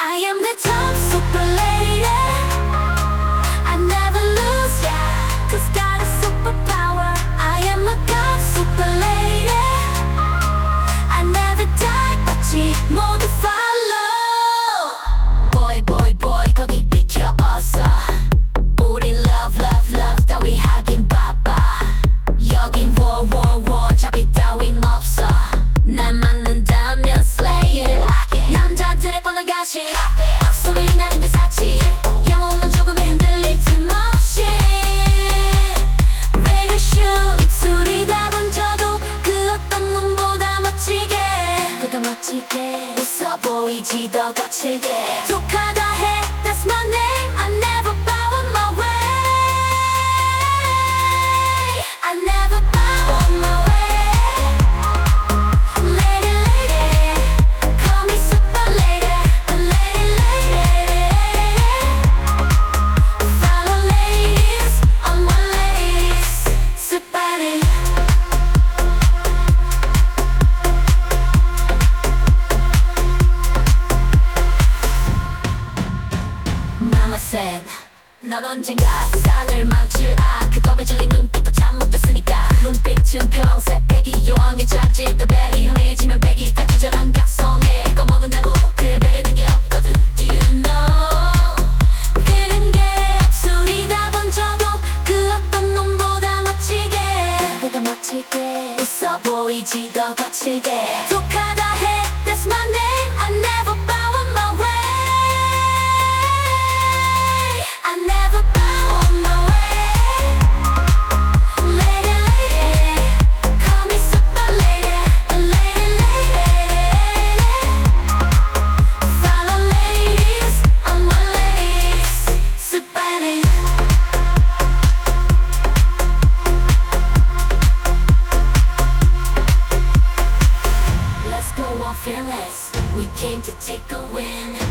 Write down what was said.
I am the top super lady. I never lose, yeah, 'cause got a superpower. I am a god super lady. I never die, 마치 모두 follow. Boy, boy, boy, 거기 비켜 어서. 우리 love, love, love 따위 하긴 바빠. 여긴 war, war, war 잡이 따윈 없어. 날 만난다면 slay it. 남자들의 뻔한 가시 소리 나는 그 사치 영혼은 조금에 흔들릴 틈 없이 Baby shoot 입술이 다분져도 그 어떤 놈보다 멋지게 그더 멋지게 웃어 보이지 더 거칠게 독하다 해 That's my name I never bow on my way I never bow on my way Lady, lady Call me super lady Lady, lady Follow ladies on my ladies Super lady Mama said 넌 언젠가 세상을 망칠 그 겁에 질린 눈빛도 참 못했으니까 눈빛은 평생 배기 여왕의 자질 더 배기 흔해지면 배기 다 기절한 각성에 꺼먹은다고 그래 배려는 게 없거든 Do you know 그런 게 소리 다 번져도 그 어떤 놈보다 멋지게 보다 멋지게 웃어 보이지 더 거칠게 독하다 해 That's my name I never bow on my way I never bow on my way Lady, lady Call me super lady Lady, lady Follow ladies on my ladies Super lady Let's go on fearless We came to take a win